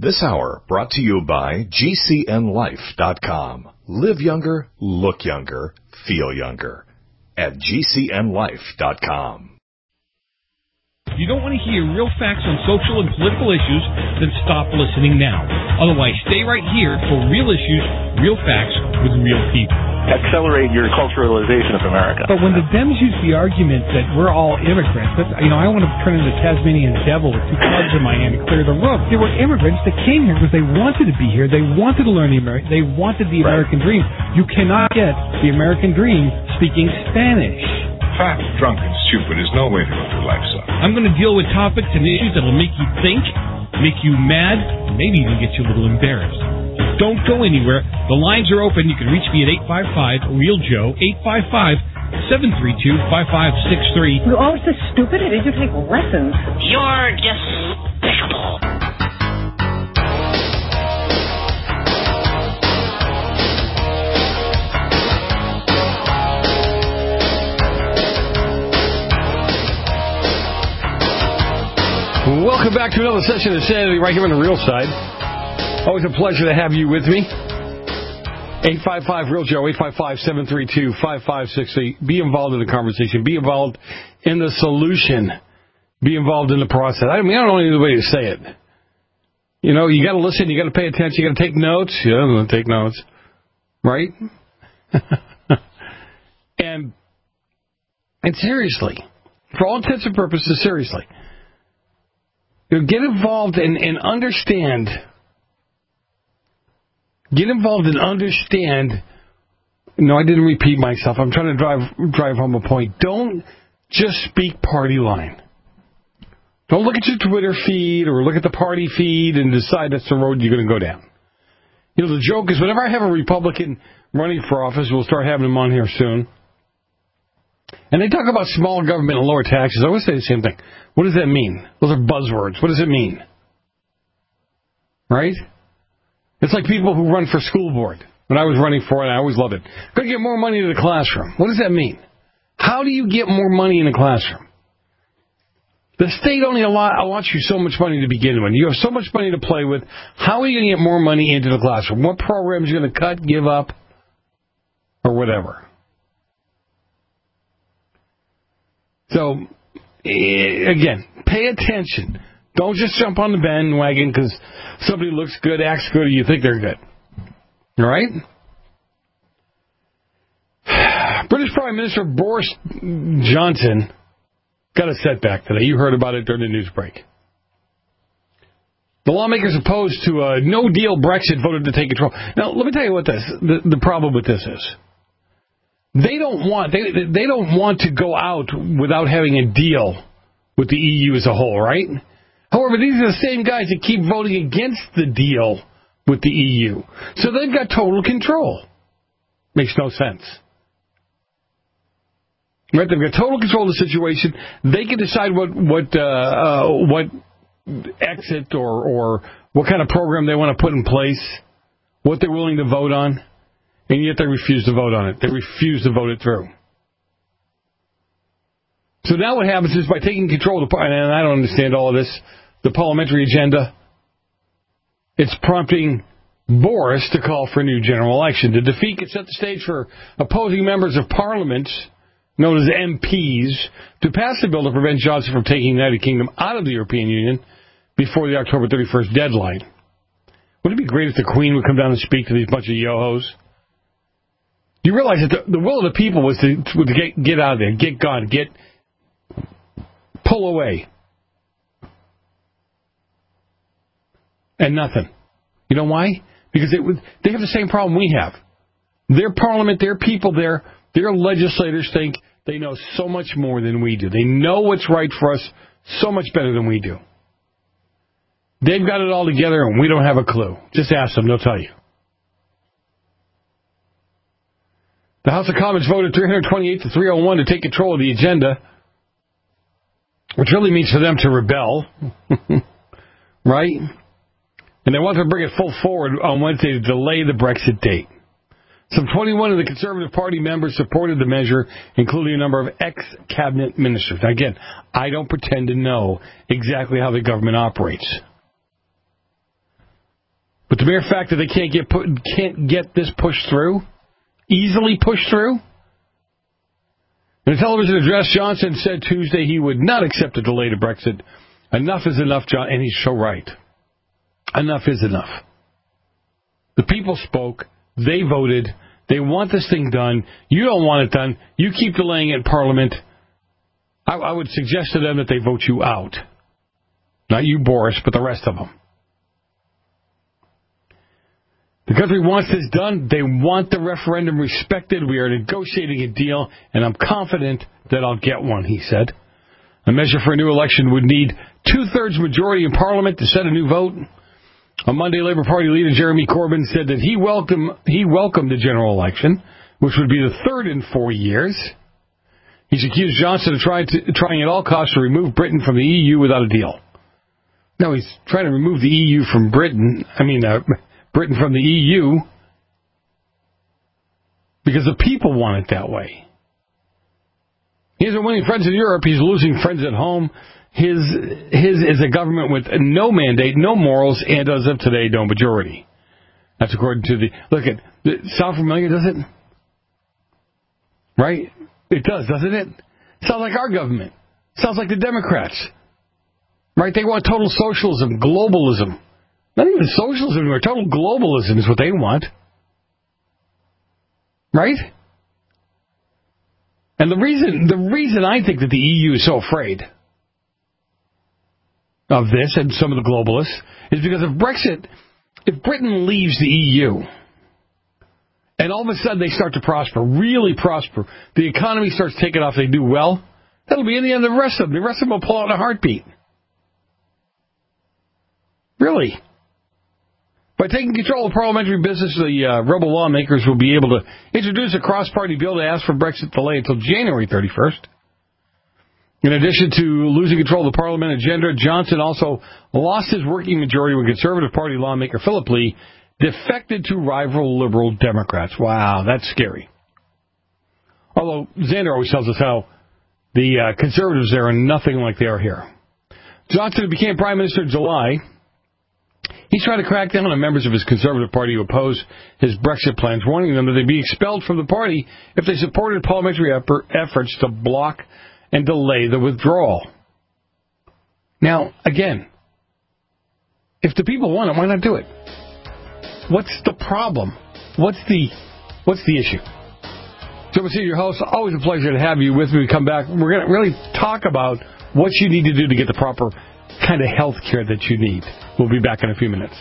This hour brought to you by GCNLife.com. Live younger, look younger, feel younger. At GCNLife.com. If you don't want to hear real facts on social and political issues, then stop listening now. Otherwise, stay right here for real issues, real facts with real people. Accelerate your culturalization of America. But when the Dems use the argument that we're all immigrants, I want to turn into Tasmanian devil with two clubs in my hand and clear the room. They were immigrants that came here because they wanted to be here. They wanted to learn they wanted the American dream. You cannot get the American dream speaking Spanish. Fat, drunk, and stupid is no way to go through life, son. I'm going to deal with topics and issues that will make you think, make you mad, and maybe even get you a little embarrassed. Don't go anywhere. The lines are open. You can reach me at 855-REAL-JOE, 855-732-5563. You're always this stupid. Did you take lessons? You're despicable. Welcome back to another session of Sanity right here on the Real Side. Always a pleasure to have you with me. 855-REAL-JOE, 855-732-5563. Be involved in the conversation. Be involved in the solution. Be involved in the process. I don't know any other way to say it. You know, you got to listen. You got to pay attention. You got to take notes. Yeah, take notes. Right? and seriously, for all intents and purposes, seriously, get involved and understand. Get involved and understand. No, I didn't repeat myself. I'm trying to drive home a point. Don't just speak party line. Don't look at your Twitter feed or look at the party feed and decide that's the road you're going to go down. You know, the joke is whenever I have a Republican running for office, we'll start having him on here soon, and they talk about small government and lower taxes, I always say the same thing. What does that mean? Those are buzzwords. What does it mean? Right? It's like people who run for school board. When I was running for it, I always loved it. Got to get more money to the classroom. What does that mean? How do you get more money in the classroom? The state only allows you so much money to begin with. You have so much money to play with. How are you going to get more money into the classroom? What programs are you going to cut, give up, or whatever? So, again, pay attention. Don't just jump on the bandwagon because somebody looks good, acts good, or you think they're good. All right? British Prime Minister Boris Johnson got a setback today. You heard about it during the news break. The lawmakers opposed to a no-deal Brexit voted to take control. Now, let me tell you what the problem with this is. They don't want to go out without having a deal with the EU as a whole, right? However, these are the same guys that keep voting against the deal with the EU. So they've got total control. Makes no sense. Right? They've got total control of the situation. They can decide what exit or what kind of program they want to put in place, what they're willing to vote on. And yet they refuse to vote on it. They refuse to vote it through. So now what happens is by taking control of the and I don't understand all of this, the parliamentary agenda, it's prompting Boris to call for a new general election. The defeat could set the stage for opposing members of parliament, known as MPs, to pass a bill to prevent Johnson from taking the United Kingdom out of the European Union before the October 31st deadline. Wouldn't it be great if the Queen would come down and speak to these bunch of yo-hos? Do you realize that the will of the people was to get out of there, get gone, pull away. And nothing. You know why? Because they have the same problem we have. Their parliament, their people there, their legislators think they know so much more than we do. They know what's right for us so much better than we do. They've got it all together and we don't have a clue. Just ask them, they'll tell you. The House of Commons voted 328 to 301 to take control of the agenda, which really means for them to rebel, right? And they want to bring it full forward on Wednesday to delay the Brexit date. Some 21 of the Conservative Party members supported the measure, including a number of ex-cabinet ministers. Now, again, I don't pretend to know exactly how the government operates. the mere fact that they can't get this pushed through, easily pushed through. In a television address, Johnson said Tuesday he would not accept a delay to Brexit. Enough is enough, John, and he's so right. Enough is enough. The people spoke. They voted. They want this thing done. You don't want it done. You keep delaying it in Parliament. I would suggest to them that they vote you out. Not you, Boris, but the rest of them. The country wants this done. They want the referendum respected. We are negotiating a deal, and I'm confident that I'll get one, he said. A measure for a new election would need two-thirds majority in Parliament to set a new vote. On Monday, Labour Party leader Jeremy Corbyn said that he welcomed the general election, which would be the third in 4 years. He's accused Johnson of trying at all costs to remove Britain from the EU without a deal. No, he's trying to remove the EU from Britain. Britain from the EU because the people want it that way. He isn't winning friends in Europe. He's losing friends at home. His is a government with no mandate, no morals, and as of today, no majority. That's according to sound familiar, does it? Right? It does, doesn't it? Sounds like our government. Sounds like the Democrats. Right? They want total socialism, globalism. Not even socialism anymore. Total globalism is what they want. Right? And the reason I think that the EU is so afraid of this and some of the globalists is because of Brexit. If Britain leaves the EU and all of a sudden they start to prosper, really prosper, the economy starts taking off, they do well, that'll be in the end of the rest of them. The rest of them will pull out in a heartbeat. Really. By taking control of parliamentary business, the rebel lawmakers will be able to introduce a cross-party bill to ask for Brexit delay until January 31st. In addition to losing control of the parliament agenda, Johnson also lost his working majority when Conservative Party lawmaker Philip Lee defected to rival Liberal Democrats. Wow, that's scary. Although Xander always tells us how the Conservatives there are nothing like they are here. Johnson became Prime Minister in July. He's trying to crack down on members of his Conservative Party who oppose his Brexit plans, warning them that they'd be expelled from the party if they supported parliamentary efforts to block and delay the withdrawal. Now, again, if the people want it, why not do it? What's the problem? What's the issue? So, your host, always a pleasure to have you with me. We come back. We're going to really talk about what you need to do to get the proper kind of health care that you need. We'll be back in a few minutes.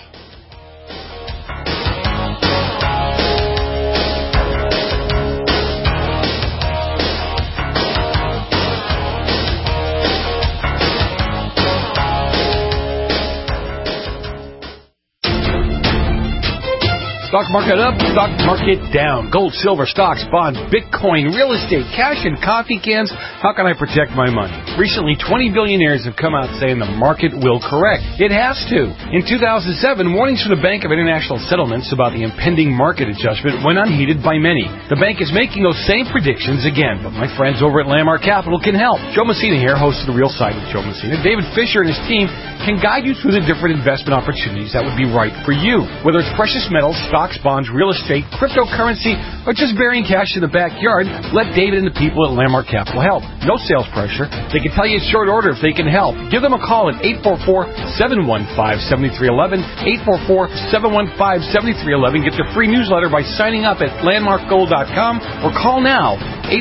Stock market up, stock market down. Gold, silver, stocks, bonds, Bitcoin, real estate, cash, and coffee cans. How can I protect my money? Recently, 20 billionaires have come out saying the market will correct. It has to. In 2007, warnings from the Bank of International Settlements about the impending market adjustment went unheeded by many. The bank is making those same predictions again, but my friends over at Landmark Capital can help. Joe Messina here, host of The Real Side with Joe Messina. David Fisher and his team can guide you through the different investment opportunities that would be right for you. Whether it's precious metals, stocks, bonds, real estate, cryptocurrency, or just burying cash in the backyard, let David and the people at Landmark Capital help. No sales pressure. They can tell you in short order if they can help. Give them a call at 844-715-7311, 844-715-7311. Get their free newsletter by signing up at landmarkgold.com or call now,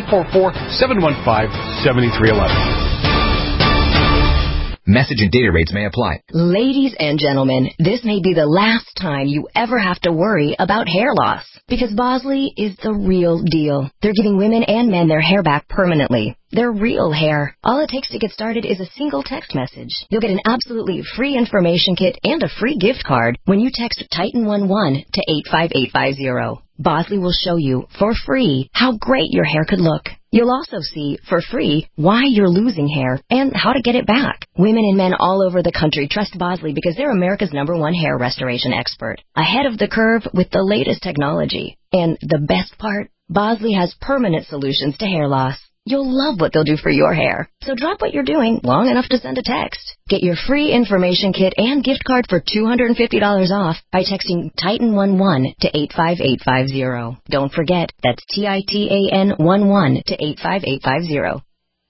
844-715-7311. Message and data rates may apply. Ladies and gentlemen, this may be the last time you ever have to worry about hair loss, because Bosley is the real deal. They're giving women and men their hair back permanently. Their real hair. All it takes to get started is a single text message. You'll get an absolutely free information kit and a free gift card when you text Titan11 to 85850. Bosley will show you, for free, how great your hair could look. You'll also see, for free, why you're losing hair and how to get it back. Women and men all over the country trust Bosley because they're America's #1 hair restoration expert. Ahead of the curve with the latest technology. And the best part? Bosley has permanent solutions to hair loss. You'll love what they'll do for your hair. So drop what you're doing long enough to send a text. Get your free information kit and gift card for $250 off by texting Titan11 to 85850. Don't forget, that's TITAN11 to 85850.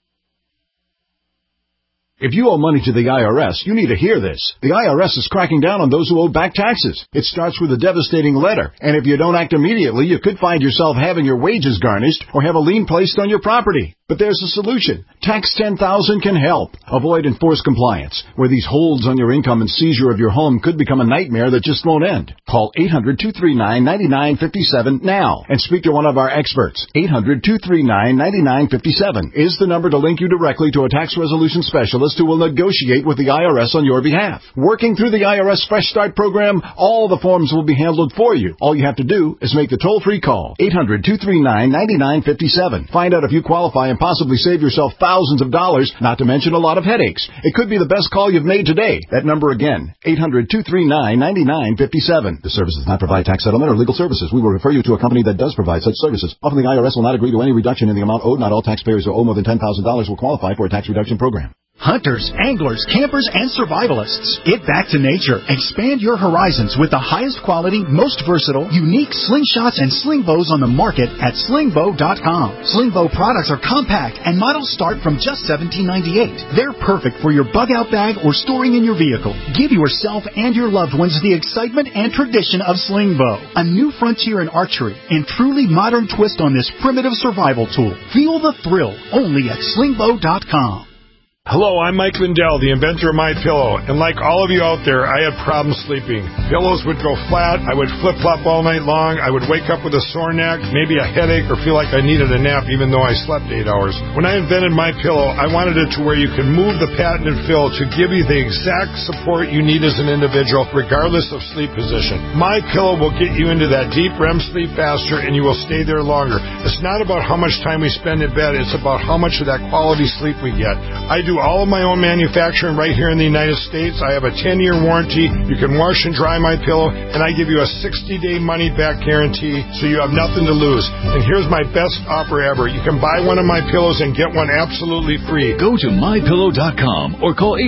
If you owe money to the IRS, you need to hear this. The IRS is cracking down on those who owe back taxes. It starts with a devastating letter, and if you don't act immediately, you could find yourself having your wages garnished or have a lien placed on your property. But there's a solution. Tax 10,000 can help. Avoid enforced compliance, where these holds on your income and seizure of your home could become a nightmare that just won't end. Call 800-239-9957 now and speak to one of our experts. 800-239-9957 is the number to link you directly to a tax resolution specialist who will negotiate with the IRS on your behalf. Working through the IRS Fresh Start program, all the forms will be handled for you. All you have to do is make the toll-free call. 800-239-9957. Find out if you qualify and possibly save yourself thousands of dollars, not to mention a lot of headaches. It could be the best call you've made today. That number again, 800-239-9957. This service does not provide tax settlement or legal services. We will refer you to a company that does provide such services. Often the IRS will not agree to any reduction in the amount owed. Not all taxpayers who owe more than $10,000 will qualify for a tax reduction program. Hunters, anglers, campers, and survivalists. Get back to nature. Expand your horizons with the highest quality, most versatile, unique slingshots and sling bows on the market at slingbow.com. Slingbow products are compact and models start from just $17.98. They're perfect for your bug-out bag or storing in your vehicle. Give yourself and your loved ones the excitement and tradition of Slingbow, a new frontier in archery and truly modern twist on this primitive survival tool. Feel the thrill only at slingbow.com. Hello, I'm Mike Lindell, the inventor of MyPillow, and like all of you out there, I had problems sleeping. Pillows would go flat, I would flip-flop all night long, I would wake up with a sore neck, maybe a headache, or feel like I needed a nap even though I slept 8 hours. When I invented MyPillow, I wanted it to where you can move the patented fill to give you the exact support you need as an individual, regardless of sleep position. MyPillow will get you into that deep REM sleep faster, and you will stay there longer. It's not about how much time we spend in bed, it's about how much of that quality sleep we get. I do all of my own manufacturing right here in the United States. I have a 10-year warranty. You can wash and dry my pillow, and I give you a 60-day money-back guarantee, so you have nothing to lose. And here's my best offer ever. You can buy one of my pillows and get one absolutely free. Go to MyPillow.com or call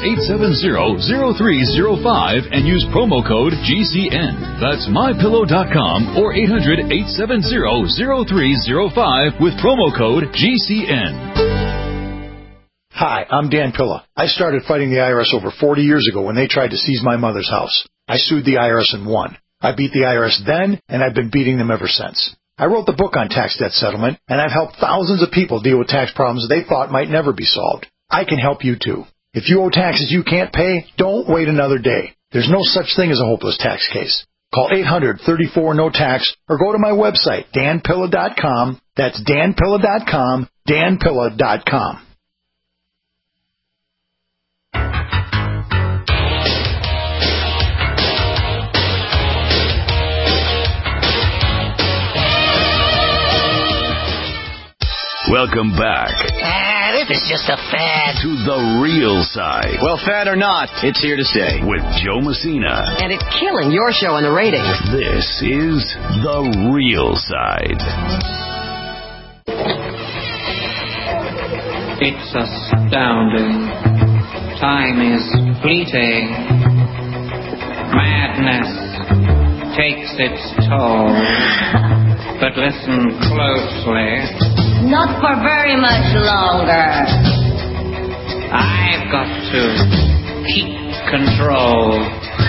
800-870-0305 and use promo code GCN. That's MyPillow.com or 800-870-0305 with promo code GCN. Hi, I'm Dan Pilla. I started fighting the IRS over 40 years ago when they tried to seize my mother's house. I sued the IRS and won. I beat the IRS then, and I've been beating them ever since. I wrote the book on tax debt settlement, and I've helped thousands of people deal with tax problems they thought might never be solved. I can help you too. If you owe taxes you can't pay, don't wait another day. There's no such thing as a hopeless tax case. Call 800-34-NO-TAX or go to my website, danpilla.com. That's danpilla.com, danpilla.com. Welcome back. This is just a fad. To the real side. Well, fad or not, it's here to stay. With Joe Messina. And it's killing your show in the ratings. This is The Real Side. It's astounding. Time is fleeting. Madness takes its toll. But listen closely. Not for very much longer. I've got to keep control.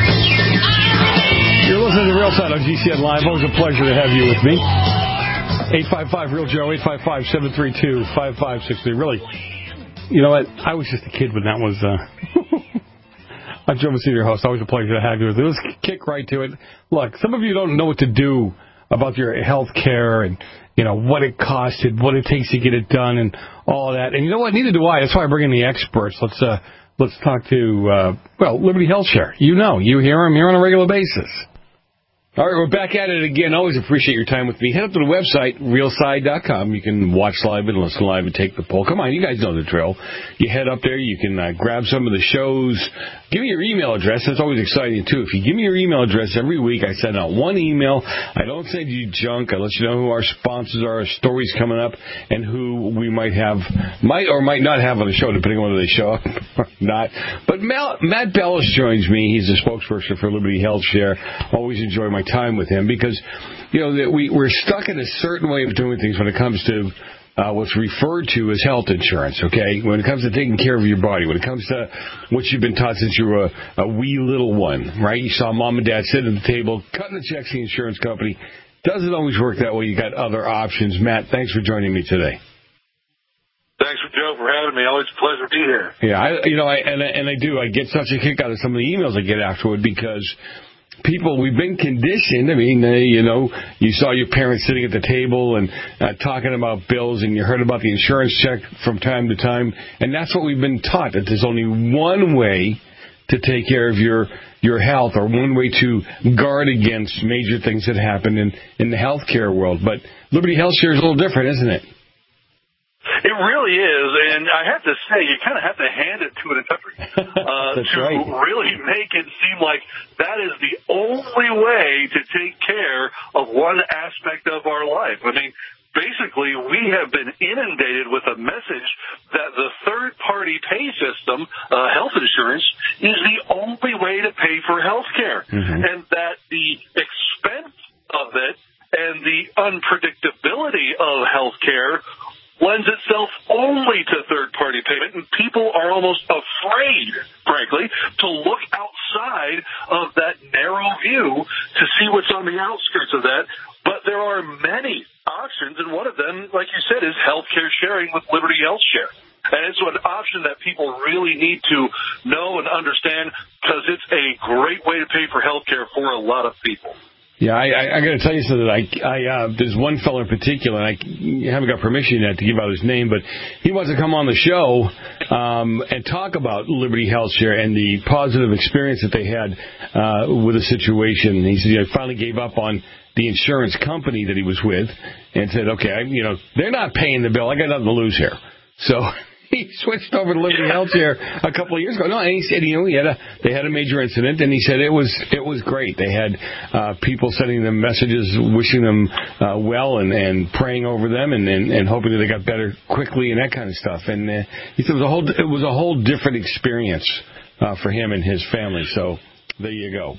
You're listening to The Real Side on GCN Live. Always a pleasure to have you with me. 855-REAL-JOE, 855-732-5563. Really, you know what? I was just a kid when that was... I'm Joe Messina, your host. Always a pleasure to have you with me. Let's kick right to it. Look, some of you don't know what to do about your health care and, you know, what it costs and what it takes to get it done and all that. And you know what? Neither do I. That's why I bring in the experts. Let's talk to, Liberty Health Share. You know, you hear them here on a regular basis. All right, we're back at it again. Always appreciate your time with me. Head up to the website, realside.com. You can watch live and listen live and take the poll. Come on, you guys know the drill. You head up there. You can grab some of the shows. Give me your email address. That's always exciting, too. If you give me your email address every week, I send out one email. I don't send you junk. I let you know who our sponsors are, our stories coming up, and who we might or might not have on the show, depending on whether they show up or not. But Matt Bellis joins me. He's the spokesperson for Liberty Health Share. Always enjoy my time with him because, we're stuck in a certain way of doing things when it comes to what's referred to as health insurance, okay? When it comes to taking care of your body, when it comes to what you've been taught since you were a wee little one, right? You saw mom and dad sit at the table, cutting the checks to the insurance company. Doesn't always work that way. You got other options. Matt, thanks for joining me today. Thanks, Joe, for having me. Always a pleasure to be here. Yeah, I get such a kick out of some of the emails I get afterward because people, we've been conditioned. I mean, you saw your parents sitting at the table and talking about bills, and you heard about the insurance check from time to time, and that's what we've been taught, that there's only one way to take care of your health, or one way to guard against major things that happen in the healthcare world. But Liberty Health Share is a little different, isn't it? It really is, and I have to say, you kind of have to hand it to an country really make it seem like that is the only way to take care of one aspect of our life. I mean, basically, we have been inundated with a message that the third-party pay system, health insurance, is the only way to pay for health care, and that the expense of it and the unpredictability of health care lends itself only to third-party payment, and people are almost afraid, frankly, to look outside of that narrow view to see what's on the outskirts of that. But there are many options, and one of them, like you said, is healthcare sharing with Liberty Health Share. And it's an option that people really need to know and understand because it's a great way to pay for healthcare for a lot of people. Yeah, I got to tell you something. There's one fellow in particular, and I haven't got permission yet to give out his name, but he wants to come on the show and talk about Liberty Health Share and the positive experience that they had with the situation. He said he finally gave up on the insurance company that he was with and said, okay, they're not paying the bill. I got nothing to lose here. So he switched over to Liberty Health Share a couple of years ago. No, and he said, they had a major incident, and he said it was great. They had people sending them messages, wishing them well, and praying over them, and hoping that they got better quickly, and that kind of stuff. And he said it was a whole different experience for him and his family. So there you go.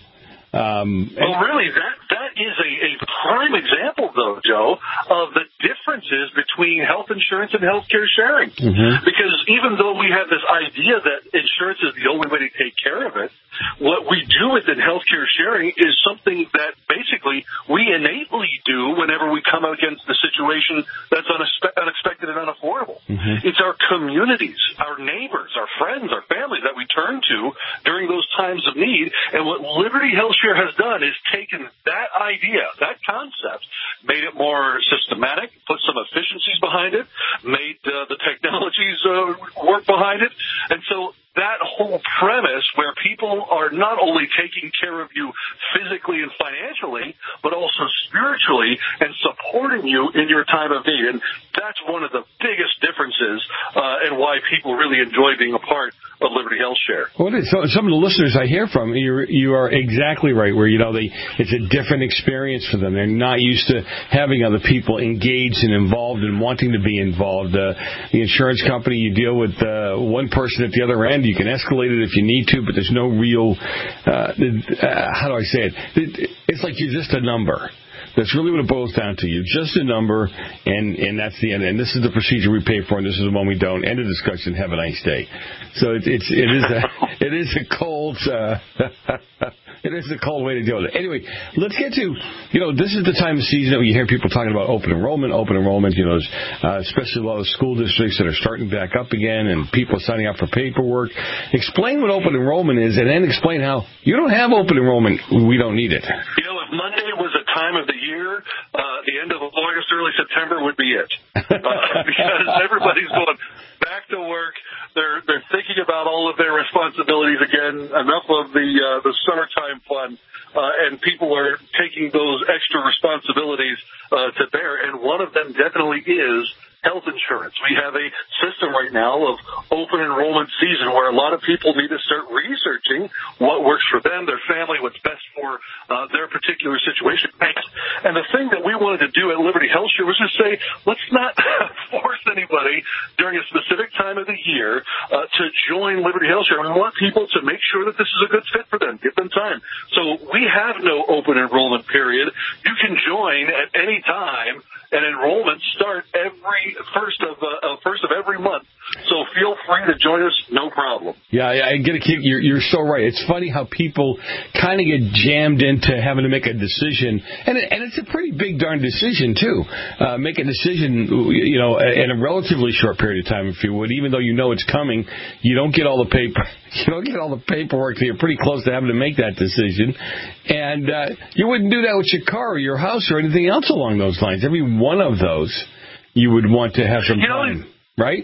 Really, that is a prime example, though, Joe, of the differences between health insurance and healthcare sharing. Because even though we have this idea that insurance is the only way to take care of it, what we do within healthcare sharing is something that basically we innately do whenever we come against a situation that's unexpected and unaffordable. It's our communities, our neighbors, our friends, our families that we turn to during those times of need. And what Liberty Health Share has done is taken that idea, that concept, made it more systematic, put some efficiencies behind it, made the technologies work behind it. And so that whole premise where people are not only taking care of you physically and financially, but also spiritually and supporting you in your time of need. And that's one of the biggest differences and why people really enjoy being a part of Liberty Health Share. Well, so some of the listeners I hear from, you are exactly right, where, it's a different experience for them. They're not used to having other people engaged and involved and wanting to be involved. The insurance company, you deal with one person at the other end. You can escalate it if you need to, but there's no real, how do I say it? It's like you're just a number. That's really what it boils down to. You're just a number, and that's the end. And this is the procedure we pay for, and this is the one we don't. End of discussion. Have a nice day. So it is a cold. It is a cold way to deal with it. Anyway, let's get to, this is the time of season that you hear people talking about open enrollment, especially a lot of school districts that are starting back up again and people signing up for paperwork. Explain what open enrollment is, and then explain how you don't have open enrollment. We don't need it. If Monday was a time of the year, the end of August, early September would be it. Because everybody's going back back to work. They're thinking about all of their responsibilities again. Enough of the summertime fun, and people are taking those extra responsibilities to bear. And one of them definitely is health insurance. We have a system right now of open enrollment season where a lot of people need to start researching what works for them, their family, what's best for their particular situation. And the thing that we wanted to do at Liberty Health Share was just say, let's not force anybody during a specific time of the year to join Liberty Health Share. We want people to make sure that this is a good fit for them. Give them time. So we have no open enrollment period. You can join at any time, and enrollments start every first of every month. So feel free to join us, no problem. Yeah, I get a kick. You're so right. It's funny how people kind of get jammed into having to make a decision, and it's a pretty big darn decision too. Make a decision, in a relatively short period of time, if you would. Even though you know it's coming, you don't get all the paper. You don't get all the paperwork. So you're pretty close to having to make that decision, and you wouldn't do that with your car or your house or anything else along those lines. Every one of those, you would want to have some time, right?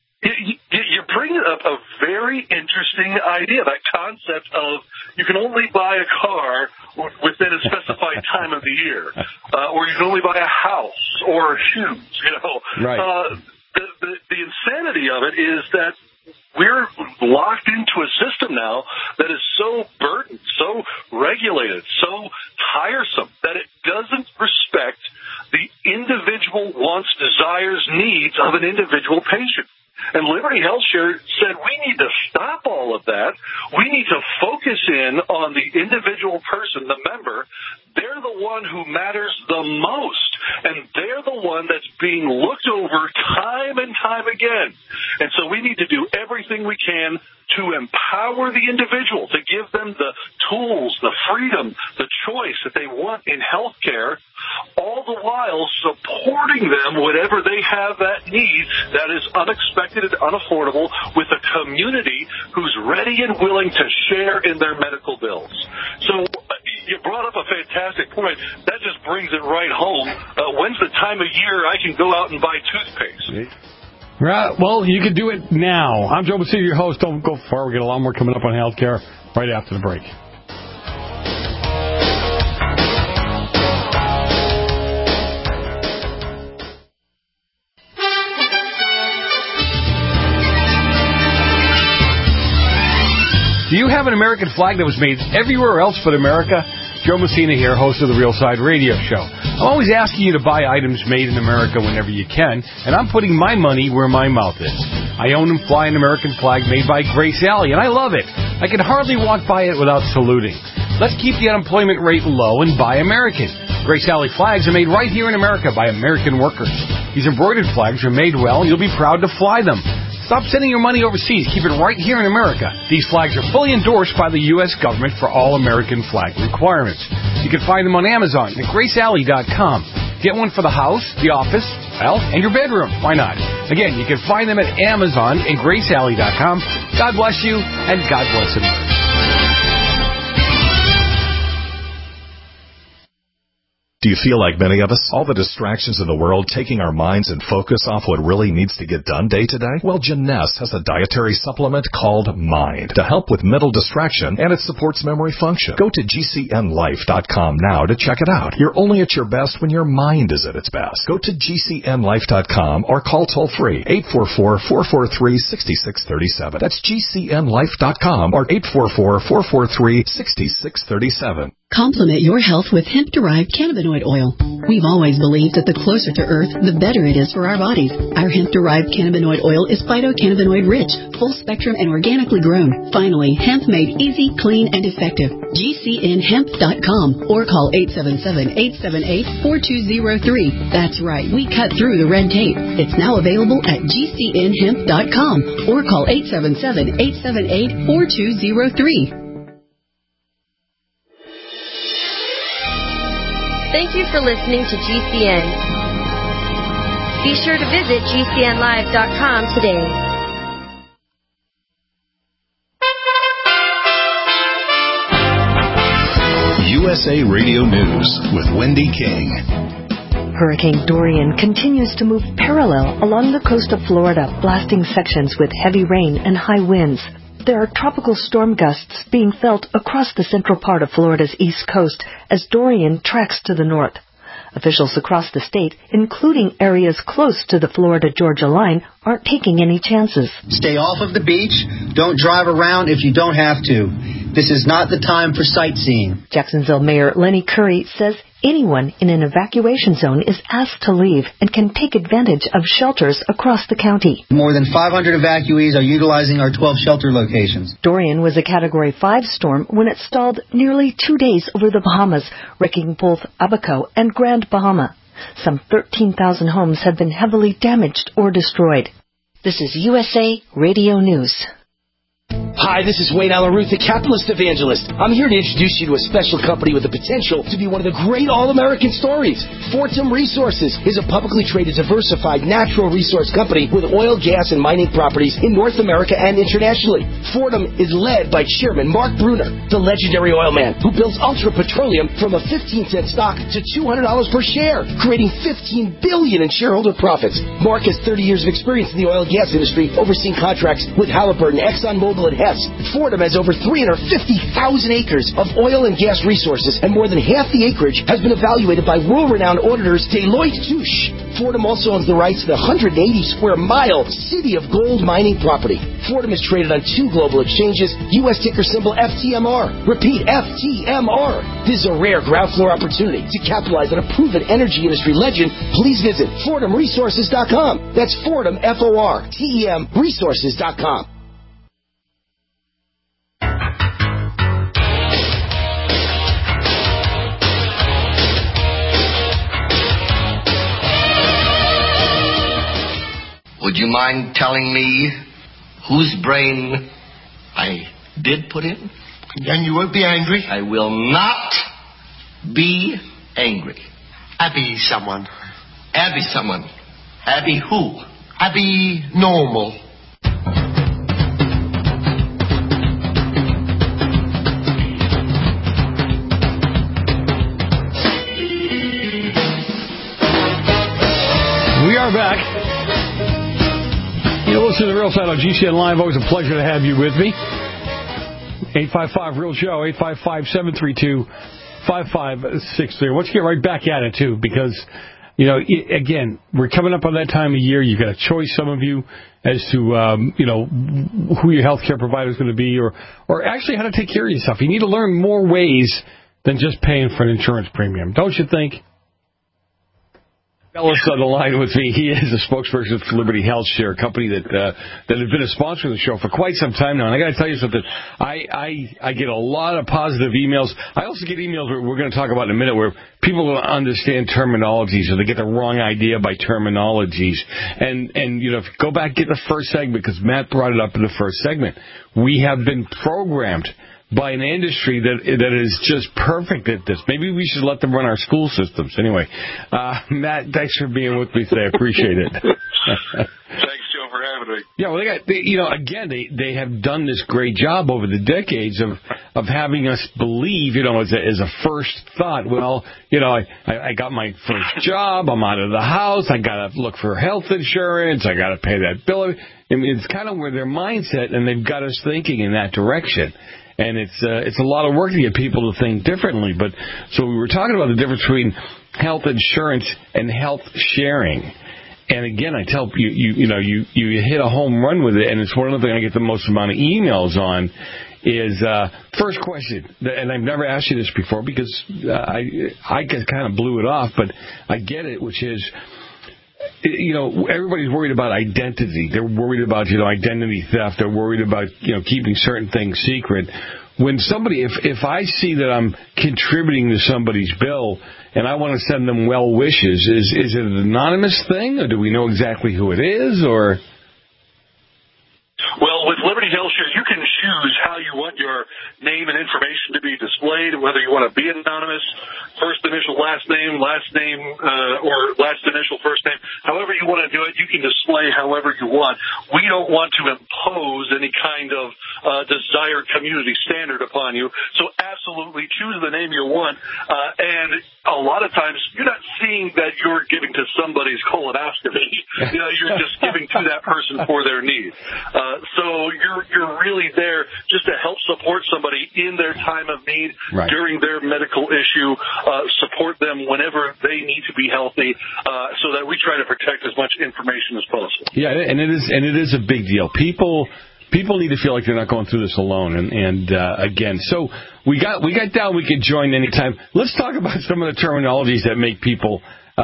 You're bringing up a very interesting idea, that concept of you can only buy a car within a specified time of the year, or you can only buy a house or shoes, Right. The insanity of it is that we're locked into a system now that is so burdened, so regulated, so tiresome that it doesn't respect the individual wants, desires, needs of an individual patient. And Liberty Health Share said we need to stop all of that. We need to focus in on the individual person, the member. They're the one who matters the most, and they're the one that's being looked over time and time again. And so we need to do everything we can to empower the individual, to give them the tools, the freedom, the choice that they want in healthcare, all the while supporting them whenever they have that need that is unexpected and unaffordable with a community who's ready and willing to share in their medical bills. So you brought up a fantastic point. That just brings it right home. When's the time of year I can go out and buy toothpaste? Right. Well, you can do it now. I'm Joe Basile, your host. Don't go far. We got a lot more coming up on healthcare right after the break. Do you have an American flag that was made everywhere else but America? Joe Messina here, host of the Real Side Radio Show. I'm always asking you to buy items made in America whenever you can, and I'm putting my money where my mouth is. I own and fly an American flag made by Grace Alley, and I love it. I can hardly walk by it without saluting. Let's keep the unemployment rate low and buy American. Grace Alley flags are made right here in America by American workers. These embroidered flags are made well. You'll be proud to fly them. Stop sending your money overseas. Keep it right here in America. These flags are fully endorsed by the U.S. government for all American flag requirements. You can find them on Amazon at GraceAlley.com. Get one for the house, the office, and your bedroom. Why not? Again, you can find them at Amazon and GraceAlley.com. God bless you, and God bless America. Do you feel like many of us? All the distractions in the world taking our minds and focus off what really needs to get done day to day? Well, Jeunesse has a dietary supplement called Mind to help with mental distraction, and it supports memory function. Go to GCNlife.com now to check it out. You're only at your best when your mind is at its best. Go to GCNlife.com or call toll-free 844-443-6637. That's GCNlife.com or 844-443-6637. Complement your health with hemp-derived cannabinoid oil. We've always believed that the closer to Earth, the better it is for our bodies. Our hemp-derived cannabinoid oil is phytocannabinoid-rich, full-spectrum, and organically grown. Finally, hemp made easy, clean, and effective. GCNhemp.com or call 877-878-4203. That's right, we cut through the red tape. It's now available at GCNhemp.com or call 877-878-4203. Thank you for listening to GCN. Be sure to visit GCNlive.com today. USA Radio News with Wendy King. Hurricane Dorian continues to move parallel along the coast of Florida, blasting sections with heavy rain and high winds. There are tropical storm gusts being felt across the central part of Florida's east coast as Dorian tracks to the north. Officials across the state, including areas close to the Florida-Georgia line, aren't taking any chances. Stay off of the beach. Don't drive around if you don't have to. This is not the time for sightseeing. Jacksonville Mayor Lenny Curry says anyone in an evacuation zone is asked to leave and can take advantage of shelters across the county. More than 500 evacuees are utilizing our 12 shelter locations. Dorian was a Category 5 storm when it stalled nearly 2 days over the Bahamas, wrecking both Abaco and Grand Bahama. Some 13,000 homes have been heavily damaged or destroyed. This is USA Radio News. Hi, this is Wayne Alaruth, the Capitalist Evangelist. I'm here to introduce you to a special company with the potential to be one of the great all-American stories. Fortum Resources is a publicly traded, diversified natural resource company with oil, gas, and mining properties in North America and internationally. Fortum is led by Chairman Mark Bruner, the legendary oil man who builds Ultra Petroleum from a 15-cent stock to $200 per share, creating $15 billion in shareholder profits. Mark has 30 years of experience in the oil and gas industry, overseeing contracts with Halliburton, ExxonMobil, and Hess. Fortum has over 350,000 acres of oil and gas resources, and more than half the acreage has been evaluated by world-renowned auditors Deloitte Touche. Fortum also owns the rights to the 180-square-mile City of Gold mining property. Fortum is traded on 2 global exchanges, U.S. ticker symbol FTMR. Repeat, FTMR. This is a rare ground floor opportunity to capitalize on a proven energy industry legend. Please visit FortumResources.com. That's Fortum, F-O-R-T-E-M, Resources.com. Would you mind telling me whose brain I did put in? And you won't be angry? I will not be angry. Abby someone. Abby someone. Abby who? Abby normal. We are back. You listen to The Real Side on GCN Live. Always a pleasure to have you with me. 855-REAL-SHOW, 855-732-5563. Let's get right back at it, too, because, you know, again, we're coming up on that time of year. You've got a choice, some of you, as to, you know, who your health care provider is going to be or actually how to take care of yourself. You need to learn more ways than just paying for an insurance premium, don't you think? Ellis on the line with me. He is a spokesperson for Liberty Health Share, a company that has been a sponsor of the show for quite some time now. And I got to tell you something. I get a lot of positive emails. I also get emails we're going to talk about in a minute where people don't understand terminologies or they get the wrong idea by terminologies. And you know, if you go back, get the first segment because Matt brought it up in the first segment. We have been programmed by an industry that is just perfect at this. Maybe we should let them run our school systems. Anyway, Matt, thanks for being with me today. I appreciate it. Thanks, Joe, for having me. Yeah, well, they have done this great job over the decades of having us believe, you know, as a first thought, well, you know, I got my first job, I'm out of the house, I got to look for health insurance, I got to pay that bill. I mean, it's kind of where their mindset, and they've got us thinking in that direction. And it's a lot of work to get people to think differently. But so we were talking about the difference between health insurance and health sharing. And again, I tell you hit a home run with it, and it's one of the things I get the most amount of emails on. Is first question, and I've never asked you this before because I kind of blew it off, but I get it, which is, you know, everybody's worried about identity. They're worried about, you know, identity theft. They're worried about, you know, keeping certain things secret. When somebody, if I see that I'm contributing to somebody's bill and I want to send them well wishes, is it an anonymous thing, or do we know exactly who it is, or? Well, with Liberty Health Share, you can choose how you want your name and information to be displayed, whether you want to be anonymous, first initial, last name, or last initial, first name. However you want to do it, you can display however you want. We don't want to impose any kind of desired community standard upon you. So absolutely choose the name you want. And a lot of times you're not seeing that you're giving to somebody's colonoscopy. You're just giving to that person for their need. So you're really there just to help support somebody in their time of need, during their medical issue, support them whenever they need to be healthy, so that we try to protect as much information as possible. Yeah, and it is a big deal. People need to feel like they're not going through this alone. And again, so we got down. We could join anytime. Let's talk about some of the terminologies that make people.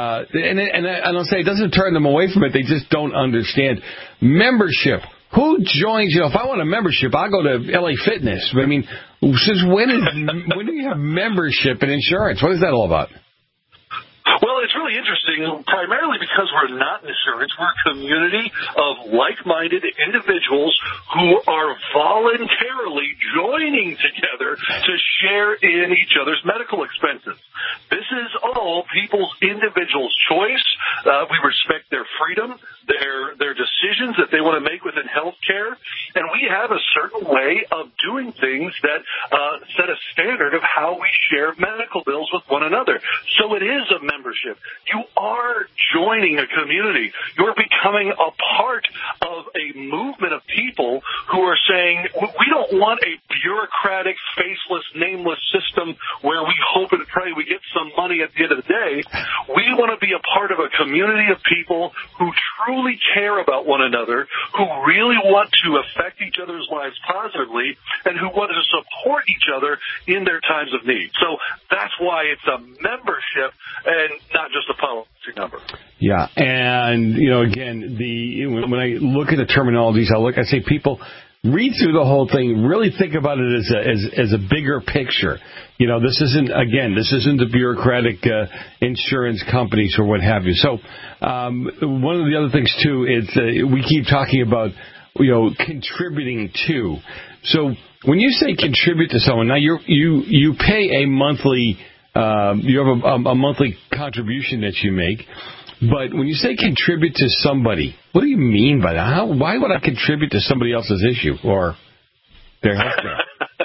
And I'll say it doesn't turn them away from it. They just don't understand membership. Who joins? If I want a membership, I'll go to LA Fitness. I mean, since when do you have membership in insurance? What is that all about? Well, it's really interesting, primarily because we're not in insurance. We're a community of like-minded individuals who are voluntarily joining together to share in each other's medical expenses. This is all people's individual choice. We respect their freedom, their decisions that they want to make within healthcare, and we have a certain way of doing things that set a standard of how we share medical bills with one another. So it is a membership. You are joining a community. You're becoming a part of a movement of people who are saying, we don't want a bureaucratic, faceless, nameless system where we hope and pray we get some money at the end of the day. We want to be a part of a community of people who truly care about one another, who really want to affect each other's lives positively, and who want to support each other in their times of need. So that's why it's a membership and not just a policy number. Yeah, and again, when I look at the terminologies, I say people read through the whole thing, really think about it as a bigger picture. This isn't the bureaucratic insurance companies or what have you. So one of the other things too is we keep talking about contributing to. So when you say contribute to someone, now you pay a monthly. You have a monthly contribution that you make, but when you say contribute to somebody, what do you mean by that? Why would I contribute to somebody else's issue or their health care?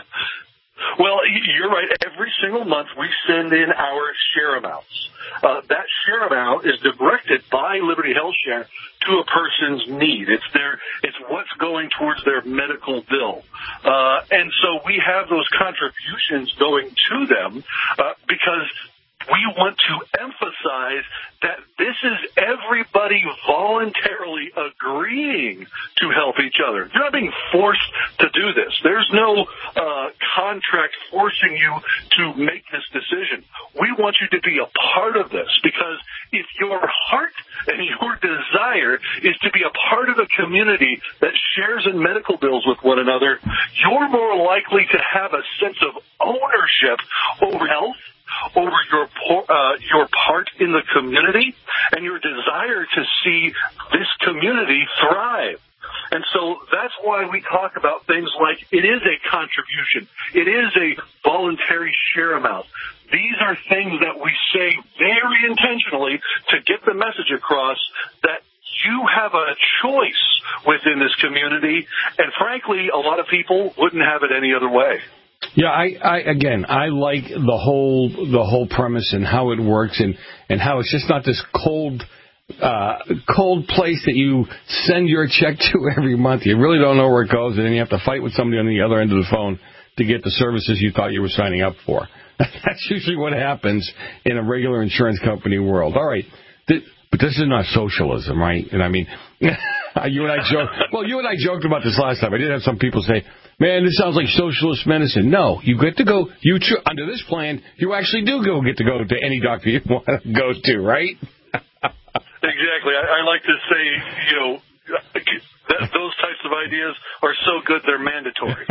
Well, you're right. Every single month we send in our share amounts. That share amount is directed by Liberty Health Share to a person's need. It's what's going towards their medical bill. And so we have those contributions going to them because we want to emphasize that this is everybody voluntarily agreeing to help each other. You're not being forced to do this. There's no contract forcing you to make this decision. We want you to be a part of this because if your heart and your desire is to be a part of a community that shares in medical bills with one another, you're more likely to have a sense of ownership over health, over your part in the community, and your desire to see this community thrive. And so that's why we talk about things like it is a contribution. It is a voluntary share amount. These are things that we say very intentionally to get the message across that you have a choice within this community, and frankly, a lot of people wouldn't have it any other way. Yeah, I like the whole premise and how it works and how it's just not this cold place that you send your check to every month. You really don't know where it goes, and then you have to fight with somebody on the other end of the phone to get the services you thought you were signing up for. That's usually what happens in a regular insurance company world. All right, but this is not socialism, right? And I mean, you and I joked about this last time. I did have some people say, man, this sounds like socialist medicine. No, you get to go, under this plan, you actually do get to go to any doctor you want to go to, right? Exactly. I like to say, those types of ideas are so good they're mandatory.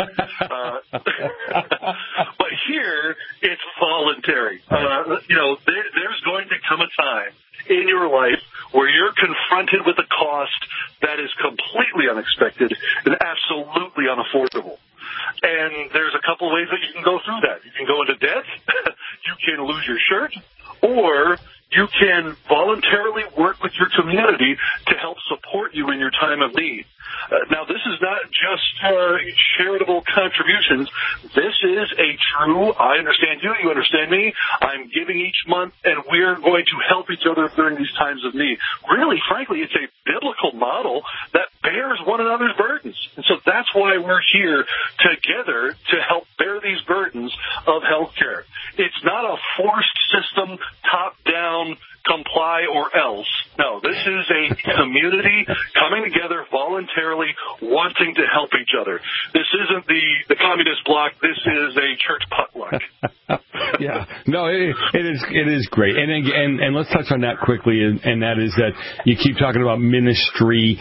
But here, it's voluntary. There's going to come a time in your life where you're confronted with a cost that is completely unexpected and absolutely unaffordable. And there's a couple ways that you can go through that. You can go into debt, you can lose your shirt, or you can voluntarily work with your community to help support you in your time of need. Now, this is not just charitable contributions. This is a true, I understand you, you understand me, I'm giving each month, and we're going to help each other during these times of need. Really, frankly, it's a biblical model that bears one another's burdens. And so that's why we're here together to help bear these burdens of health care. It's not a forced system, top-down, comply or else. No, this is a community coming together voluntarily, wanting to help each other. This isn't the communist bloc. This is a church potluck. Yeah, no, it is great. And let's touch on that quickly. And that is that you keep talking about ministry.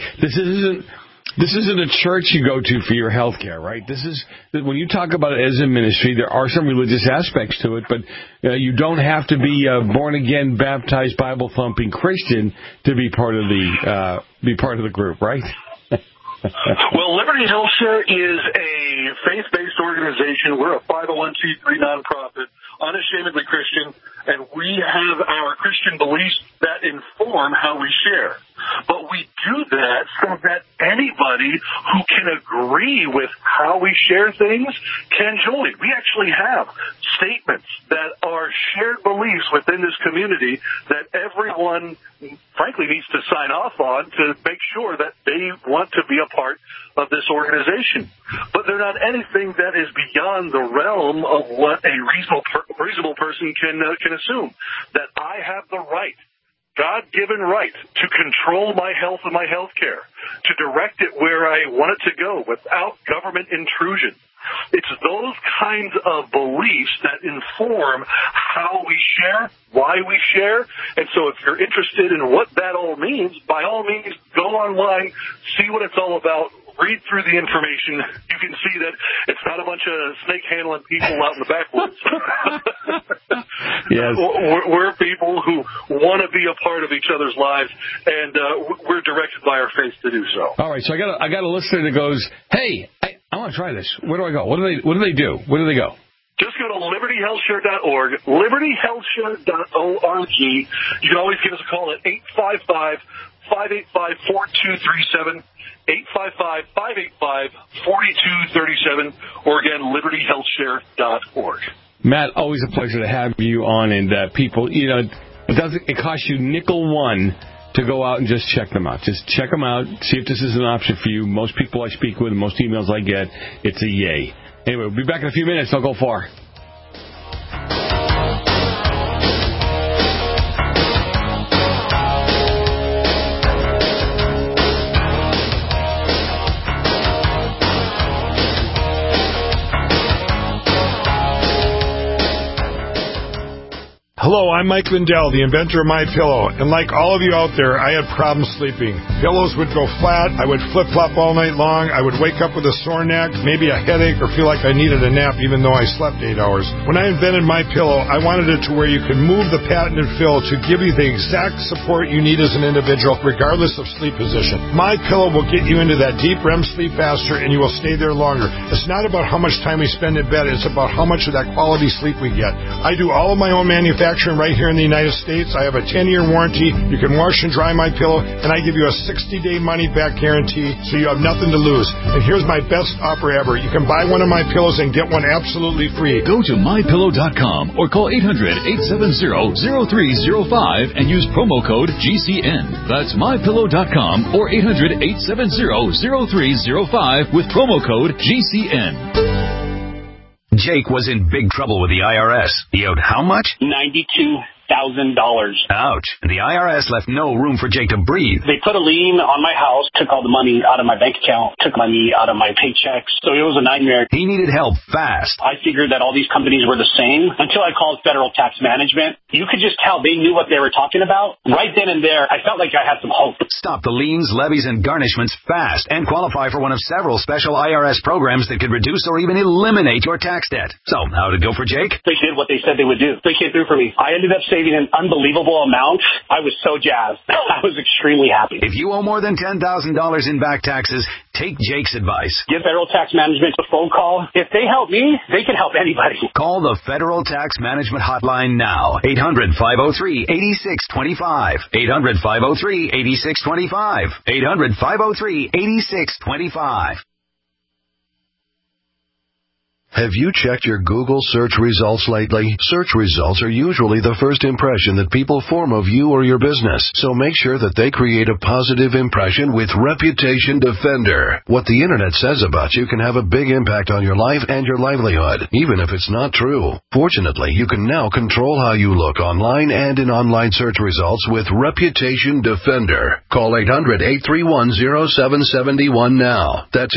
This isn't a church you go to for your health care, right? This is, when you talk about it as a ministry, there are some religious aspects to it, but you don't have to be a born-again, baptized, Bible-thumping Christian to be part of the group, right? Well, Liberty Health Share is a faith-based organization. We're a 501c3 nonprofit, unashamedly Christian, and we have our Christian beliefs that inform how we share. But we do that so that anybody who can agree with how we share things can join. We actually have statements that are shared beliefs within this community that everyone, frankly, needs to sign off on to make sure that they want to be a part of this organization. But they're not anything that is beyond the realm of what a reasonable person can assume. That I have the right, God-given right, to control my health and my health care, to direct it where I want it to go without government intrusion. It's those kinds of beliefs that inform how we share, why we share. And so if you're interested in what that all means, by all means, go online, see what it's all about, read through the information. You can see that it's not a bunch of snake-handling people out in the backwoods. Yes. We're people who want to be a part of each other's lives, and we're directed by our faith to do so. All right, so I got a listener that goes, hey, I want to try this. Where do I go? What do they do? Where do they go? Just go to libertyhealthshare.org, libertyhealthshare.org. You can always give us a call at 855-585-4237, 855-585-4237, or again, libertyhealthshare.org. Matt, always a pleasure to have you on, and people, it costs you nickel one to go out and just check them out. Just check them out, see if this is an option for you. Most people I speak with, most emails I get, it's a yay. Anyway, we'll be back in a few minutes. Don't go far. Hello, I'm Mike Lindell, the inventor of MyPillow, and like all of you out there, I had problems sleeping. Pillows would go flat, I would flip-flop all night long, I would wake up with a sore neck, maybe a headache, or feel like I needed a nap even though I slept 8 hours. When I invented MyPillow, I wanted it to where you could move the patented fill to give you the exact support you need as an individual, regardless of sleep position. MyPillow will get you into that deep REM sleep faster, and you will stay there longer. It's not about how much time we spend in bed, it's about how much of that quality sleep we get. I do all of my own manufacturing right here in the United States. I have a 10-year warranty. You can wash and dry my pillow, and I give you a 60-day money-back guarantee, so you have nothing to lose. And here's my best offer ever. You can buy one of my pillows and get one absolutely free. Go to MyPillow.com or call 800-870-0305 and use promo code GCN. That's MyPillow.com or 800-870-0305 with promo code GCN. Jake was in big trouble with the IRS. He owed how much? $92,000. Ouch. And the IRS left no room for Jake to breathe. They put a lien on my house, took all the money out of my bank account, took money out of my paychecks. So it was a nightmare. He needed help fast. I figured that all these companies were the same until I called Federal Tax Management. You could just tell they knew what they were talking about. Right then and there, I felt like I had some hope. Stop the liens, levies, and garnishments fast and qualify for one of several special IRS programs that could reduce or even eliminate your tax debt. So, how'd it go for Jake? They did what they said they would do. They came through for me. I ended up saving saving an unbelievable amount, I was so jazzed. I was extremely happy. If you owe more than $10,000 in back taxes, take Jake's advice. Give Federal Tax Management a phone call. If they help me, they can help anybody. Call the Federal Tax Management Hotline now. 800-503-8625. 800-503-8625. 800-503-8625. Have you checked your Google search results lately? Search results are usually the first impression that people form of you or your business, so make sure that they create a positive impression with Reputation Defender. What the Internet says about you can have a big impact on your life and your livelihood, even if it's not true. Fortunately, you can now control how you look online and in online search results with Reputation Defender. Call 800-831-0771 now. That's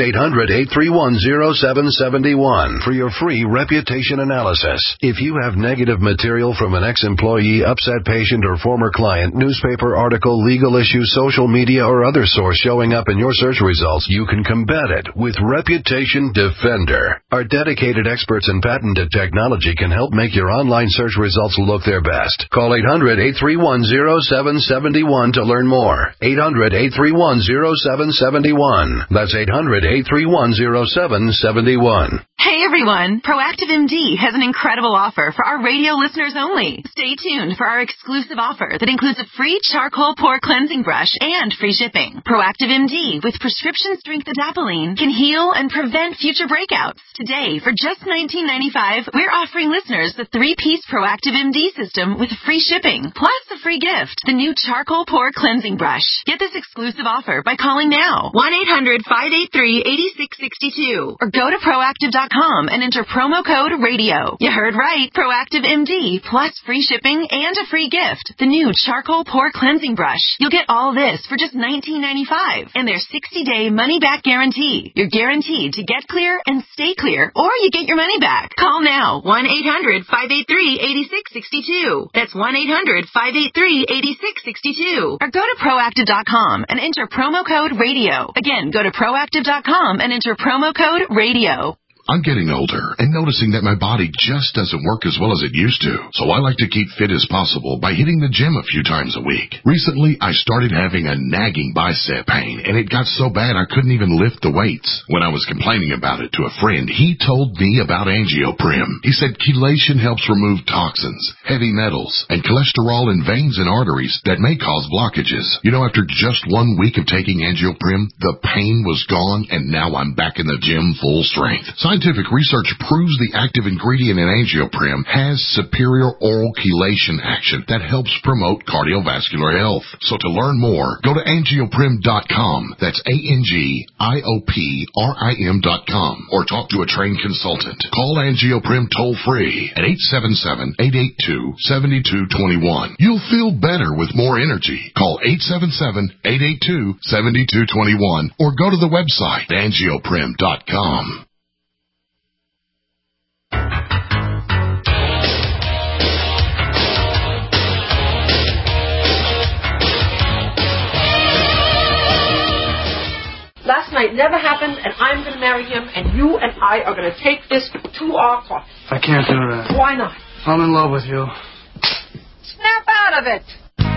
800-831-0771. For your free reputation analysis. If you have negative material from an ex-employee, upset patient, or former client, newspaper article, legal issue, social media, or other source showing up in your search results, you can combat it with Reputation Defender. Our dedicated experts in patented technology can help make your online search results look their best. Call 800-831-0771 to learn more. 800-831-0771. That's 800-831-0771. Hey everyone, Proactive MD has an incredible offer for our radio listeners only. Stay tuned for our exclusive offer that includes a free charcoal pore cleansing brush and free shipping. Proactive MD with prescription strength adapalene can heal and prevent future breakouts. Today, for just $19.95, we're offering listeners the 3-piece Proactive MD system with free shipping, plus a free gift, the new charcoal pore cleansing brush. Get this exclusive offer by calling now, 1-800-583-8662, or go to Proactive.com and enter promo code RADIO. You heard right. Proactive MD plus free shipping and a free gift. The new charcoal pore cleansing brush. You'll get all this for just $19.95 and their 60-day money-back guarantee. You're guaranteed to get clear and stay clear, or you get your money back. Call now. 1-800-583-8662. That's 1-800-583-8662. Or go to Proactive.com and enter promo code RADIO. Again, go to Proactive.com and enter promo code RADIO. I'm getting older and noticing that my body just doesn't work as well as it used to. So I like to keep fit as possible by hitting the gym a few times a week. Recently, I started having a nagging bicep pain, and it got so bad I couldn't even lift the weights. When I was complaining about it to a friend, he told me about Angioprim. He said chelation helps remove toxins, heavy metals, and cholesterol in veins and arteries that may cause blockages. You know, after just 1 week of taking Angioprim, the pain was gone, and now I'm back in the gym full strength. Scientific research proves the active ingredient in Angioprim has superior oral chelation action that helps promote cardiovascular health. So to learn more, go to Angioprim.com. That's ANGIOPRIM.com. Or talk to a trained consultant. Call Angioprim toll-free at 877-882-7221. You'll feel better with more energy. Call 877-882-7221 or go to the website, Angioprim.com. Last night never happened, and I'm going to marry him, and you and I are going to take this to our court. I can't do that. Why not? I'm in love with you. Snap out of it.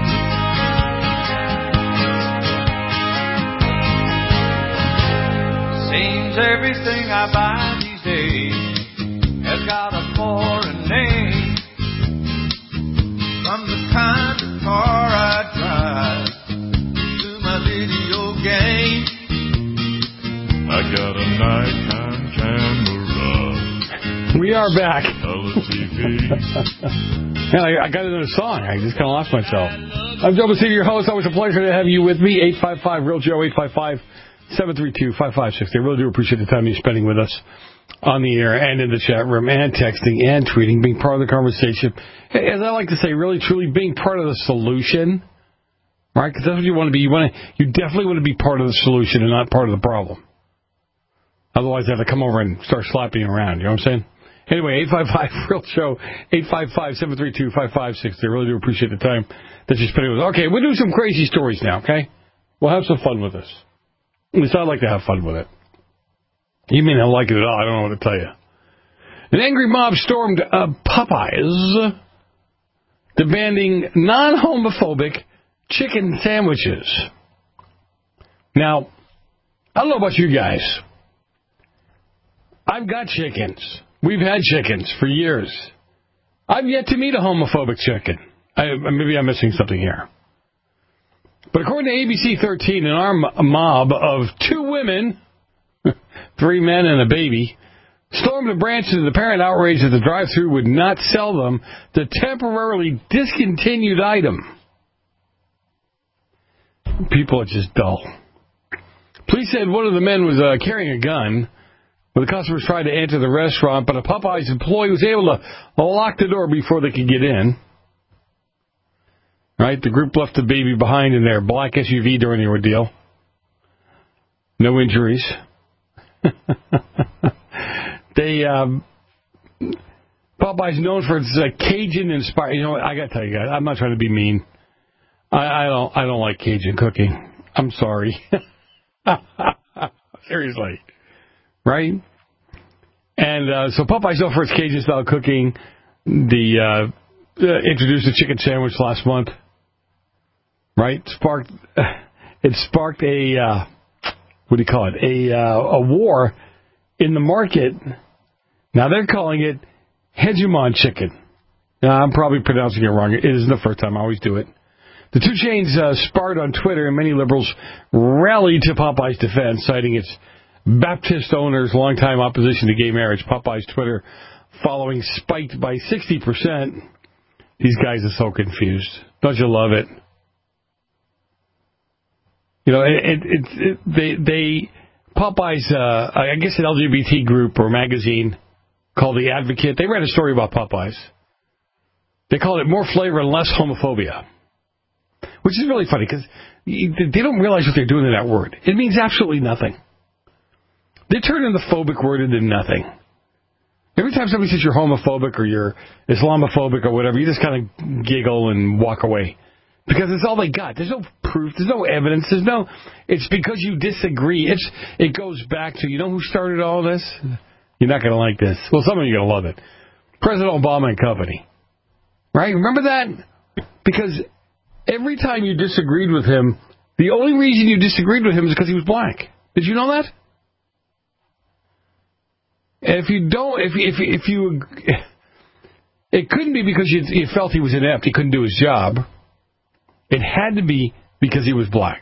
Seems everything I buy these days has got a foreign name. From the kind of car I drive to my video game. I got a nighttime camera. We are back. Color TV. I got another song. I just kind of lost myself. I'm Joe Basini, your host. Always a pleasure to have you with me. 855-REAL-JOE, 855-732-5560. I really do appreciate the time you're spending with us on the air and in the chat room and texting and tweeting, being part of the conversation. As I like to say, really, truly being part of the solution. Right? Because that's what you want to be. You definitely want to be part of the solution and not part of the problem. Otherwise, they have to come over and start slapping you around. You know what I'm saying? Anyway, 855-REAL-SHOW, 855-732-5560. I really do appreciate the time that you're spending with us. Okay, we'll do some crazy stories now, okay? We'll have some fun with this. At least I like to have fun with it. You may not like it at all. I don't know what to tell you. An angry mob stormed Popeyes demanding non-homophobic chicken sandwiches. Now, I don't know about you guys. I've got chickens. We've had chickens for years. I've yet to meet a homophobic chicken. Maybe I'm missing something here. But according to ABC 13, an armed mob of 2 women, 3 men and a baby, stormed the branch in apparent outrage that the drive-thru would not sell them the temporarily discontinued item. People are just dull. Police said one of the men was carrying a gun when the customers tried to enter the restaurant, but a Popeyes employee was able to lock the door before they could get in. Right? The group left the baby behind in their black SUV during the ordeal. No injuries. Popeyes known for its Cajun inspired. You know what? I got to tell you guys, I'm not trying to be mean. I don't like Cajun cooking. I'm sorry. Seriously. Right? And so Popeyes known for its Cajun style cooking. Introduced a chicken sandwich last month. Right? It sparked a what do you call it? A war in the market. Now they're calling it hegemon chicken. Now, I'm probably pronouncing it wrong. It isn't the first time. I always do it. The 2 chains sparred on Twitter, and many liberals rallied to Popeye's defense, citing its Baptist owner's longtime opposition to gay marriage. Popeye's Twitter following spiked by 60%. These guys are so confused. Don't you love it? You know, Popeyes, I guess an LGBT group or magazine called The Advocate, they ran a story about Popeyes. They called it more flavor and less homophobia, which is really funny because they don't realize what they're doing to that word. It means absolutely nothing. They turn the phobic word into nothing. Every time somebody says you're homophobic or you're Islamophobic or whatever, you just kind of giggle and walk away. Because it's all they got. There's no proof. There's no evidence. It's because you disagree. It goes back to, you know who started all this? You're not going to like this. Well, some of you are going to love it. President Obama and company. Right? Remember that? Because every time you disagreed with him, the only reason you disagreed with him is because he was black. Did you know that? If you don't, it couldn't be because you felt he was inept, he couldn't do his job. It had to be because he was black.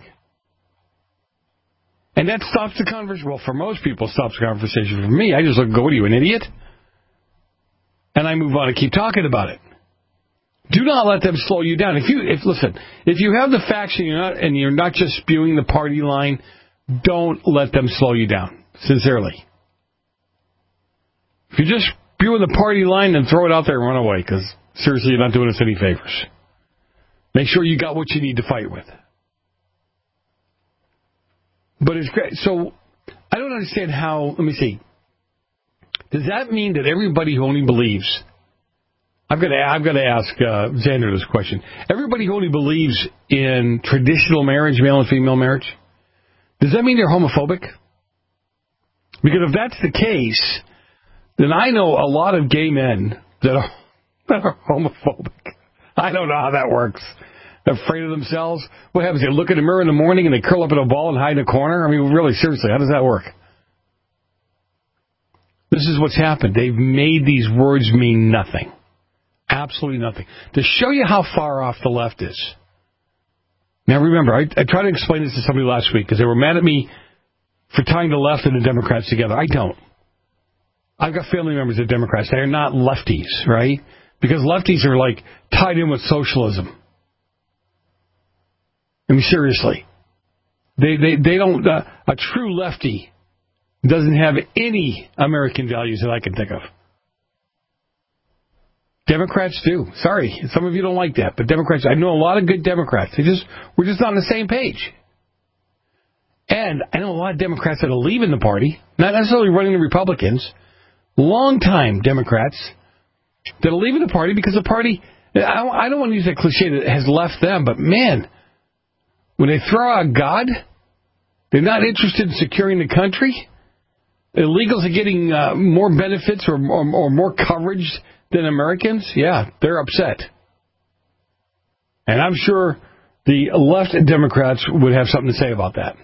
And that stops the conversation. Well, for most people, it stops the conversation. For me, I just look and go, what are you, an idiot? And I move on and keep talking about it. Do not let them slow you down. If you have the facts and you're not just spewing the party line, don't let them slow you down. Sincerely. If you're just spewing the party line, then throw it out there and run away, because seriously, you're not doing us any favors. Make sure you got what you need to fight with. But it's great. So I don't understand how. Let me see. Does that mean that everybody who only believes? I've got to ask Xander this question. Everybody who only believes in traditional marriage, male and female marriage, does that mean they're homophobic? Because if that's the case, then I know a lot of gay men that are homophobic. I don't know how that works. They're afraid of themselves. What happens? They look in the mirror in the morning and they curl up in a ball and hide in a corner? I mean, really, seriously, how does that work? This is what's happened. They've made these words mean nothing. Absolutely nothing. To show you how far off the left is. Now, remember, I tried to explain this to somebody last week because they were mad at me for tying the left and the Democrats together. I don't. I've got family members that are Democrats. They are not lefties, right? Because lefties are, like, tied in with socialism. I mean, seriously. They don't, a true lefty doesn't have any American values that I can think of. Democrats do. Sorry, some of you don't like that, but Democrats, I know a lot of good Democrats. We're just not on the same page. And I know a lot of Democrats that are leaving the party, not necessarily running the Republicans, long-time Democrats that are leaving the party because the party, I don't want to use that cliche that has left them, but man, when they throw out God, they're not interested in securing the country. Illegals are getting more benefits or more coverage than Americans. Yeah, they're upset. And I'm sure the left Democrats would have something to say about that.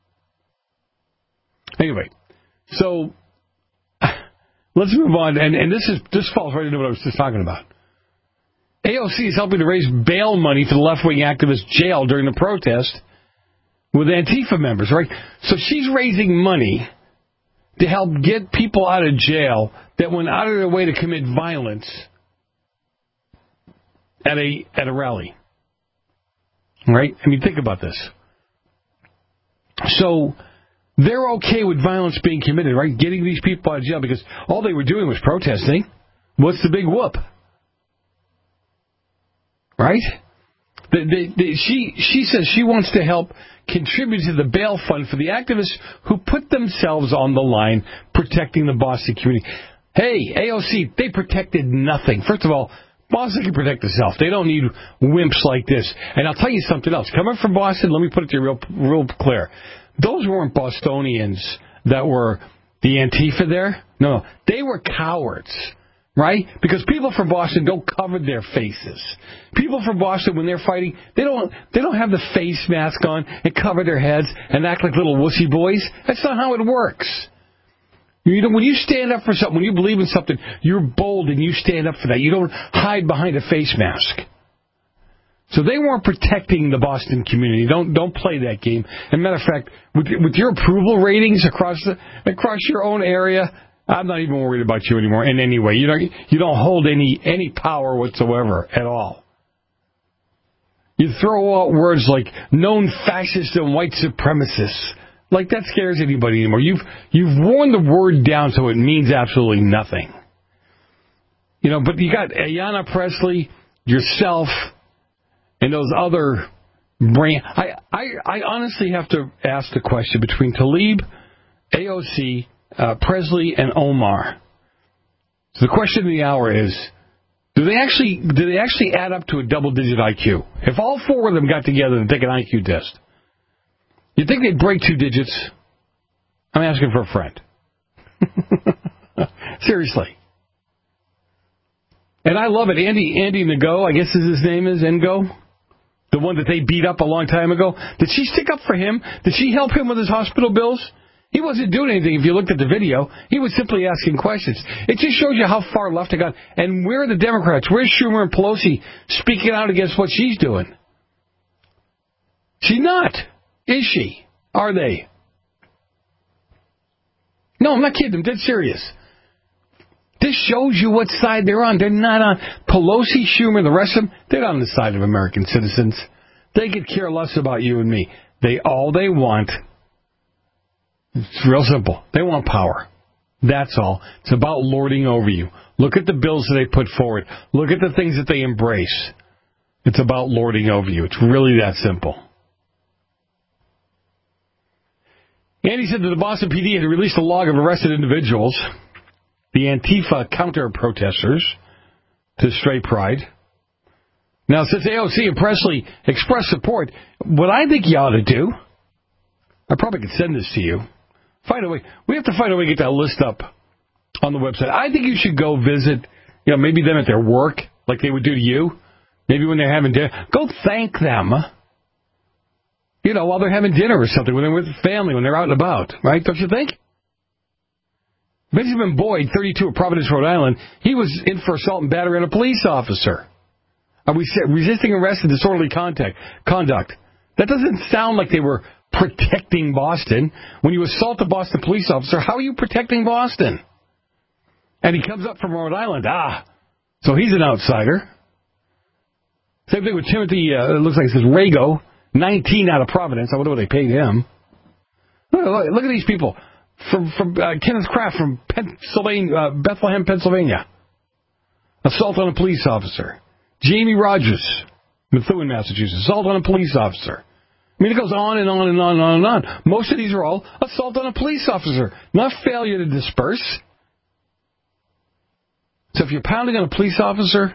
Anyway, so let's move on. And this falls right into what I was just talking about. AOC is helping to raise bail money for the left-wing activist jailed during the protest with Antifa members, right? So she's raising money to help get people out of jail that went out of their way to commit violence at a rally. Right? I mean, think about this. So they're okay with violence being committed, right? Getting these people out of jail because all they were doing was protesting. What's the big whoop? Right? She says she wants to help contribute to the bail fund for the activists who put themselves on the line protecting the Boston community. Hey, AOC, they protected nothing. First of all, Boston can protect itself. They don't need wimps like this. And I'll tell you something else. Coming from Boston, let me put it to you real clear. Those weren't Bostonians that were the Antifa there. No, they were cowards, right? Because people from Boston don't cover their faces. People from Boston, when they're fighting, they don't have the face mask on and cover their heads and act like little wussy boys. That's not how it works. You know, when you stand up for something, when you believe in something, you're bold and you stand up for that. You don't hide behind a face mask. So they weren't protecting the Boston community. Don't play that game. As a matter of fact, with your approval ratings across your own area, I'm not even worried about you anymore in any way. You don't hold any power whatsoever at all. You throw out words like known fascists and white supremacists. Like that scares anybody anymore. You've worn the word down so it means absolutely nothing. You know, but you got Ayanna Pressley, yourself, and those other brand. I honestly have to ask the question between Tlaib, AOC, Presley, and Omar. So the question of the hour is, do they actually add up to a double-digit IQ? If all four of them got together and take an IQ test, you think they'd break 2 digits? I'm asking for a friend. Seriously. And I love it. Andy Ngo, I guess his name is, Ngo, the one that they beat up a long time ago. Did she stick up for him? Did she help him with his hospital bills? He wasn't doing anything if you looked at the video. He was simply asking questions. It just shows you how far left it got. And where are the Democrats? Where's Schumer and Pelosi speaking out against what she's doing? She's not. Is she? Are they? No, I'm not kidding. I'm dead serious. This shows you what side they're on. They're not on Pelosi, Schumer, the rest of them. They're on the side of American citizens. They could care less about you and me. All they want, it's real simple. They want power. That's all. It's about lording over you. Look at the bills that they put forward. Look at the things that they embrace. It's about lording over you. It's really that simple. Andy said that the Boston PD had released a log of arrested individuals, the Antifa counter-protesters, to Straight Pride. Now, since AOC and Presley expressed support, what I think you ought to do, I probably could send this to you. We have to find a way to get that list up on the website. I think you should go visit, maybe them at their work, like they would do to you. Maybe when they're having dinner. Go thank them. While they're having dinner or something, when they're with family, when they're out and about, right? Don't you think? Benjamin Boyd, 32 of Providence, Rhode Island, he was in for assault and battery on a police officer. Resisting arrest and disorderly conduct. That doesn't sound like they were protecting Boston. When you assault a Boston police officer, how are you protecting Boston? And he comes up from Rhode Island. So he's an outsider. Same thing with Timothy, it looks like it says Rago. 19 out of Providence. I wonder what they paid him. Look at these people. From Kenneth Kraft from Bethlehem, Pennsylvania. Assault on a police officer. Jamie Rogers, Methuen, Massachusetts. Assault on a police officer. I mean, it goes on and on and on and on and on. Most of these are all assault on a police officer, not failure to disperse. So if you're pounding on a police officer,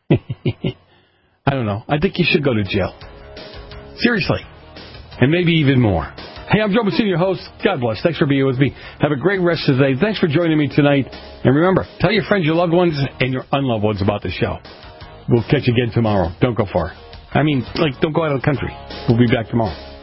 I don't know. I think you should go to jail. Seriously. And maybe even more. Hey, I'm Joe Massino, your host. God bless. Thanks for being with me. Have a great rest of the day. Thanks for joining me tonight. And remember, tell your friends, your loved ones, and your unloved ones about the show. We'll catch you again tomorrow. Don't go far. I mean, like, don't go out of the country. We'll be back tomorrow.